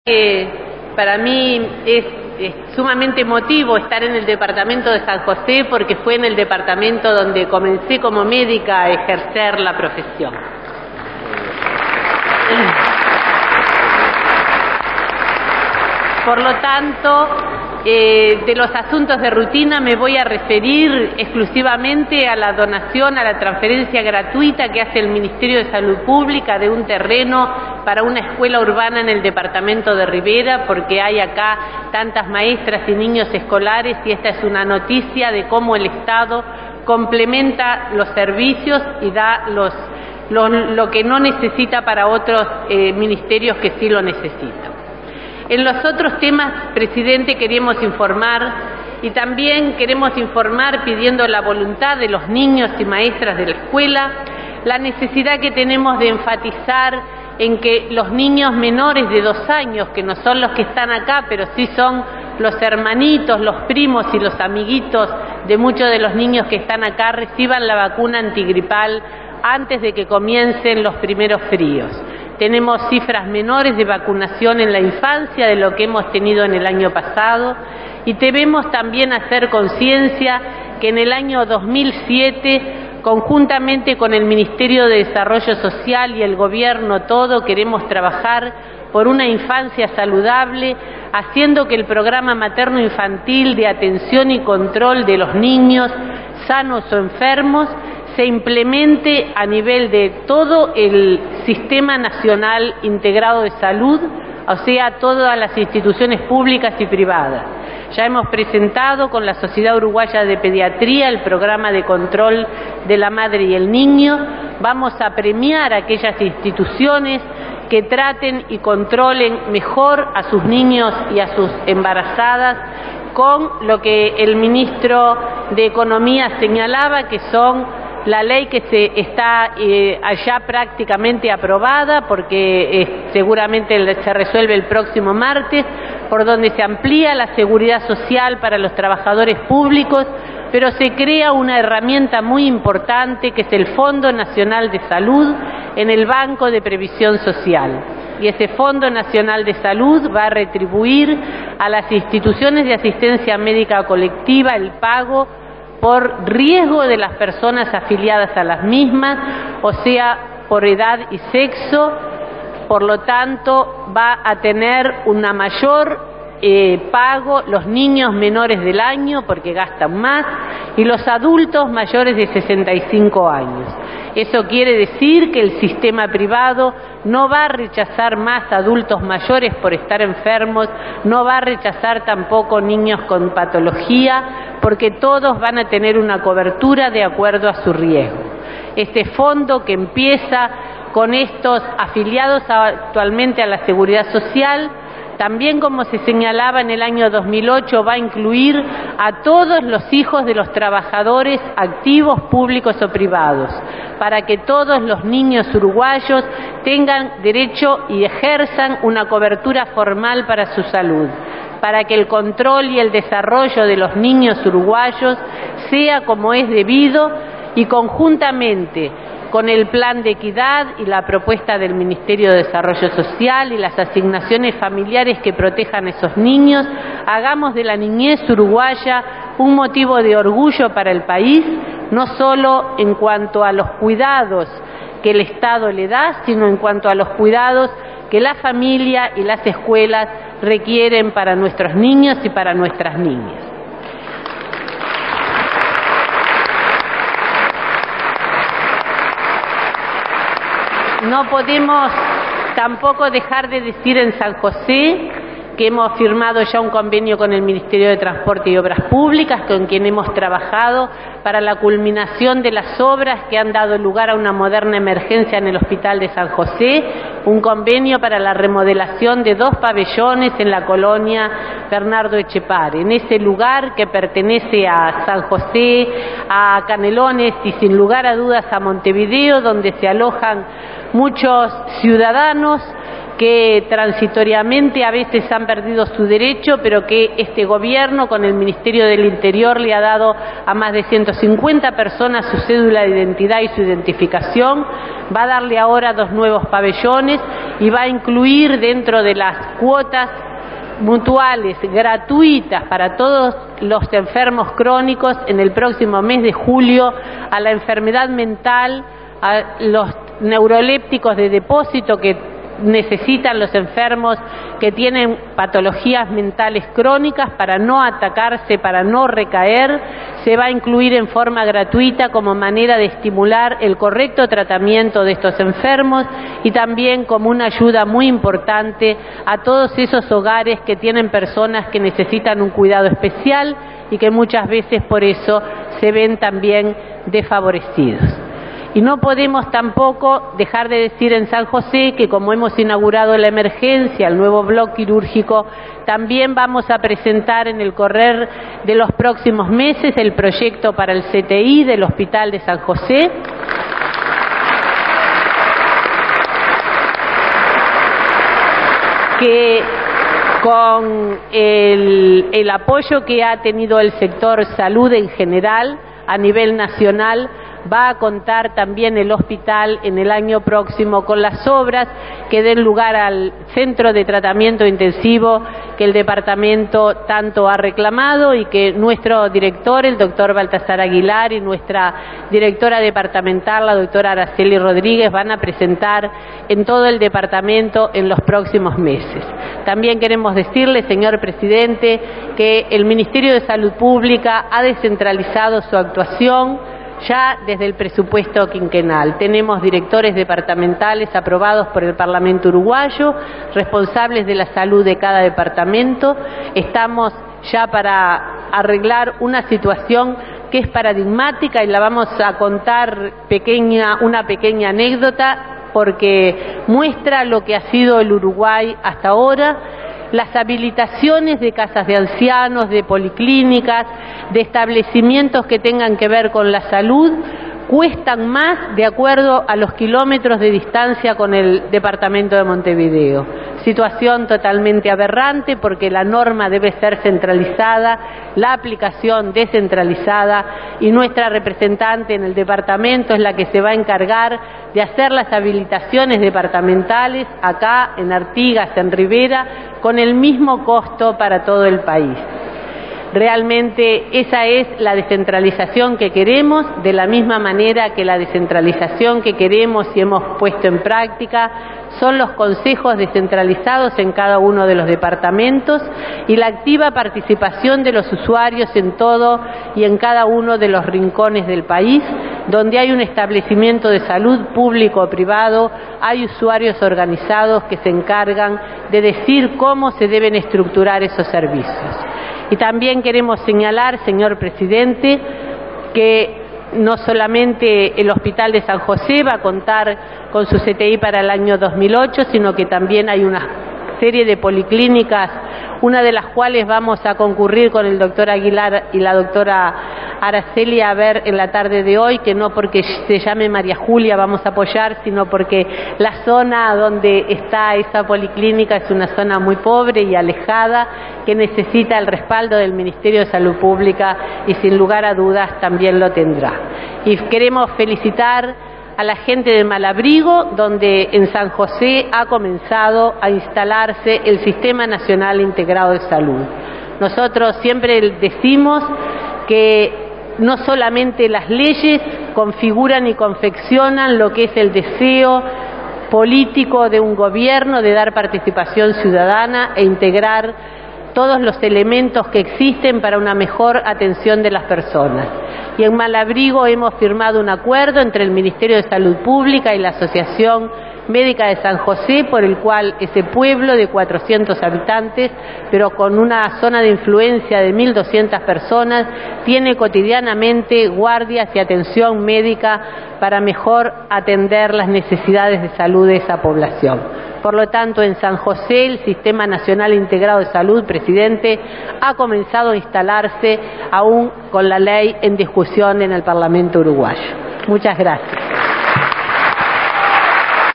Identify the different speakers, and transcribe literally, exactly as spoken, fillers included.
Speaker 1: Eh, para mí es, es sumamente emotivo estar en el departamento de San José porque fue en el departamento donde comencé como médica a ejercer la profesión. Por lo tanto, eh, de los asuntos de rutina me voy a referir exclusivamente a la donación, a la transferencia gratuita que hace el Ministerio de Salud Pública de un terreno para una escuela urbana en el departamento de Rivera, porque hay acá tantas maestras y niños escolares y esta es una noticia de cómo el Estado complementa los servicios y da los, lo, lo que no necesita para otros eh, ministerios que sí lo necesitan. En los otros temas, presidente, queremos informar y también queremos informar pidiendo la voluntad de los niños y maestras de la escuela, la necesidad que tenemos de enfatizar en que los niños menores de dos años, que no son los que están acá, pero sí son los hermanitos, los primos y los amiguitos de muchos de los niños que están acá, reciban la vacuna antigripal antes de que comiencen los primeros fríos. Tenemos cifras menores de vacunación en la infancia de lo que hemos tenido en el año pasado y debemos también hacer conciencia que en el año dos mil siete, conjuntamente con el Ministerio de Desarrollo Social y el Gobierno todo, queremos trabajar por una infancia saludable, haciendo que el programa materno-infantil de atención y control de los niños sanos o enfermos se implemente a nivel de todo el Sistema Nacional Integrado de Salud, o sea, todas las instituciones públicas y privadas. Ya hemos presentado con la Sociedad Uruguaya de Pediatría el programa de control de la madre y el niño. Vamos a premiar a aquellas instituciones que traten y controlen mejor a sus niños y a sus embarazadas con lo que el ministro de Economía señalaba, que son la ley que se está eh, allá prácticamente aprobada, porque eh, seguramente se resuelve el próximo martes, por donde se amplía la seguridad social para los trabajadores públicos, pero se crea una herramienta muy importante que es el Fondo Nacional de Salud en el Banco de Previsión Social. Y ese Fondo Nacional de Salud va a retribuir a las instituciones de asistencia médica colectiva el pago por riesgo de las personas afiliadas a las mismas, o sea, por edad y sexo. Por lo tanto, va a tener una mayor eh, pago los niños menores del año, porque gastan más, y los adultos mayores de sesenta y cinco años. Eso quiere decir que el sistema privado no va a rechazar más adultos mayores por estar enfermos, no va a rechazar tampoco niños con patología, porque todos van a tener una cobertura de acuerdo a su riesgo. Este fondo, que empieza con estos afiliados actualmente a la Seguridad Social, también, como se señalaba en el año dos mil ocho, va a incluir a todos los hijos de los trabajadores activos públicos o privados, para que todos los niños uruguayos tengan derecho y ejerzan una cobertura formal para su salud, para que el control y el desarrollo de los niños uruguayos sea como es debido, y conjuntamente con el plan de equidad y la propuesta del Ministerio de Desarrollo Social y las asignaciones familiares que protejan a esos niños, hagamos de la niñez uruguaya un motivo de orgullo para el país, no solo en cuanto a los cuidados que el Estado le da, sino en cuanto a los cuidados que la familia y las escuelas requieren para nuestros niños y para nuestras niñas. No podemos tampoco dejar de decir en San José que hemos firmado ya un convenio con el Ministerio de Transporte y Obras Públicas, con quien hemos trabajado para la culminación de las obras que han dado lugar a una moderna emergencia en el Hospital de San José, un convenio para la remodelación de dos pabellones en la colonia Bernardo Etchepare, en ese lugar que pertenece a San José, a Canelones y sin lugar a dudas a Montevideo, donde se alojan muchos ciudadanos que transitoriamente a veces han perdido su derecho, pero que este gobierno con el Ministerio del Interior le ha dado a más de ciento cincuenta personas su cédula de identidad y su identificación. Va a darle ahora dos nuevos pabellones y va a incluir dentro de las cuotas mutuales gratuitas para todos los enfermos crónicos en el próximo mes de julio a la enfermedad mental, a los neurolépticos de depósito que necesitan los enfermos que tienen patologías mentales crónicas para no atacarse, para no recaer. Se va a incluir en forma gratuita como manera de estimular el correcto tratamiento de estos enfermos y también como una ayuda muy importante a todos esos hogares que tienen personas que necesitan un cuidado especial y que muchas veces por eso se ven también desfavorecidos. Y no podemos tampoco dejar de decir en San José que como hemos inaugurado la emergencia, el nuevo bloque quirúrgico, también vamos a presentar en el correr de los próximos meses el proyecto para el C T I del Hospital de San José. Que con el, el apoyo que ha tenido el sector salud en general a nivel nacional, va a contar también el hospital en el año próximo con las obras que den lugar al centro de tratamiento intensivo que el departamento tanto ha reclamado y que nuestro director, el doctor Baltasar Aguilar, y nuestra directora departamental, la doctora Araceli Rodríguez, van a presentar en todo el departamento en los próximos meses. También queremos decirle, señor presidente, que el Ministerio de Salud Pública ha descentralizado su actuación ya desde el presupuesto quinquenal. Tenemos directores departamentales aprobados por el Parlamento uruguayo, responsables de la salud de cada departamento. Estamos ya para arreglar una situación que es paradigmática y la vamos a contar pequeña, una pequeña anécdota porque muestra lo que ha sido el Uruguay hasta ahora. Las habilitaciones de casas de ancianos, de policlínicas, de establecimientos que tengan que ver con la salud, cuestan más de acuerdo a los kilómetros de distancia con el departamento de Montevideo. Situación totalmente aberrante porque la norma debe ser centralizada, la aplicación descentralizada y nuestra representante en el departamento es la que se va a encargar de hacer las habilitaciones departamentales acá en Artigas, en Rivera, con el mismo costo para todo el país. Realmente esa es la descentralización que queremos, de la misma manera que la descentralización que queremos y hemos puesto en práctica son los consejos descentralizados en cada uno de los departamentos y la activa participación de los usuarios en todo y en cada uno de los rincones del país, donde hay un establecimiento de salud público o privado, hay usuarios organizados que se encargan de decir cómo se deben estructurar esos servicios. Y también queremos señalar, señor presidente, que no solamente el Hospital de San José va a contar con su C T I para el año dos mil ocho, sino que también hay una serie de policlínicas, una de las cuales vamos a concurrir con el doctor Aguilar y la doctora Araceli a ver en la tarde de hoy, que no porque se llame María Julia vamos a apoyar, sino porque la zona donde está esa policlínica es una zona muy pobre y alejada, que necesita el respaldo del Ministerio de Salud Pública y sin lugar a dudas también lo tendrá. Y queremos felicitar a la gente de Malabrigo, donde en San José ha comenzado a instalarse el Sistema Nacional Integrado de Salud. Nosotros siempre decimos que no solamente las leyes configuran y confeccionan lo que es el deseo político de un gobierno de dar participación ciudadana e integrar todos los elementos que existen para una mejor atención de las personas. Y en Malabrigo hemos firmado un acuerdo entre el Ministerio de Salud Pública y la Asociación Médica de San José, por el cual ese pueblo de cuatrocientos habitantes, pero con una zona de influencia de mil doscientas personas, tiene cotidianamente guardias y atención médica para mejor atender las necesidades de salud de esa población. Por lo tanto, en San José el Sistema Nacional Integrado de Salud, presidente, ha comenzado a instalarse aún con la ley en discusión en el Parlamento uruguayo. Muchas gracias.